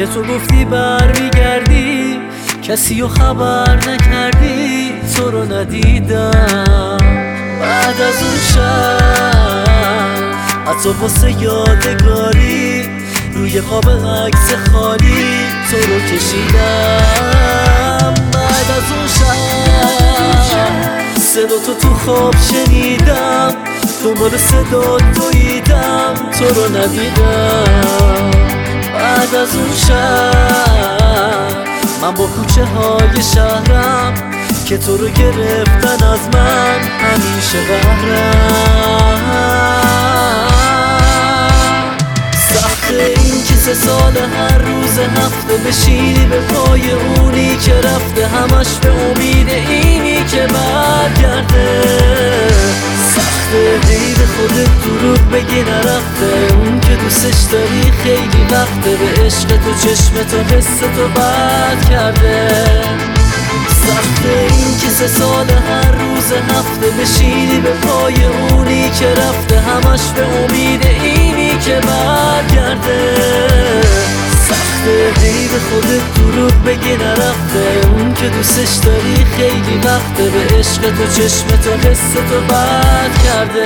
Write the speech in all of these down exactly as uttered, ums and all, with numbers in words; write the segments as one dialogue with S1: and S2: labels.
S1: که تو گفتی برمیگردی، کسی رو خبر نکردی، تو رو ندیدم. بعد از اون شب حتی واسه یادگاری روی خواب عکس خالی تو رو کشیدم. بعد از اون شب صدا تو تو خواب شنیدم، دنبال صدا دویدم، تو رو ندیدم. بعد از اون شب من با کوچه های شهرم که تو رو گرفتن از من همیشه قهرم. سخته این که سه سال هر روز هفته بشینی به پای اونی که رفته، همش به امید اینی که برگرده. سخته هی به خودت دروغ بگی نرفته، اون که دوستش داری خیلی وقته به عشق تو چشم تو حس تو بد کرده. سخته این که سه سال هر روز هفته بشینی به پای اونی که رفته، همش به امید اینی که برگرده. سخته هی به خودت دروغ بگی نرفته، اون که دوستش داری خیلی وقته به عشق تو چشم تو حس تو بد کرده.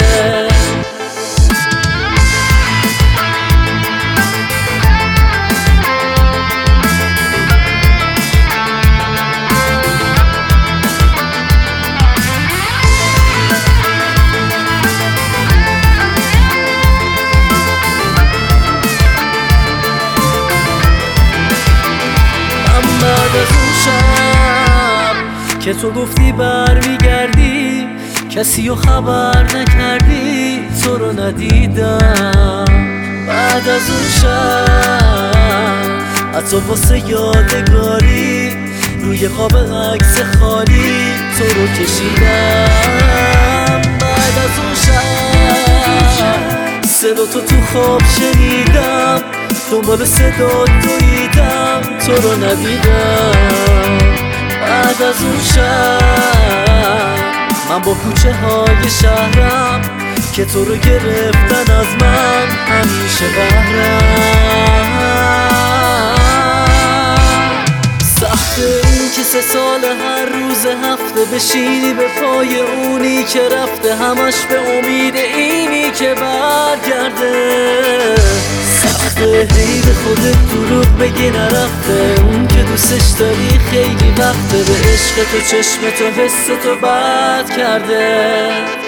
S1: بعد از اون شب که تو گفتی برمیگردی، کسی رو خبر نکردی، تو رو ندیدم. بعد از اون شب حتی واسه یادگاری روی خواب عکس خالی تو رو کشیدم. بعد از اون شب صدا تو تو خواب شنیدم، دنبال صدا دویدم، تو رو ندیدم. بعد از اون شب من با کوچه های شهرم که تو رو گرفتن از من همیشه قهرم. سخته این که سه سال هر روز هفته بشینی به پای اونی که رفته، همش به امید اینی که برگرده. سخته هی به خودت دروغ بگی نرفته، اون که دوستش داری خیلی وقته به عشق تو چشم تو حس تو بد کرده.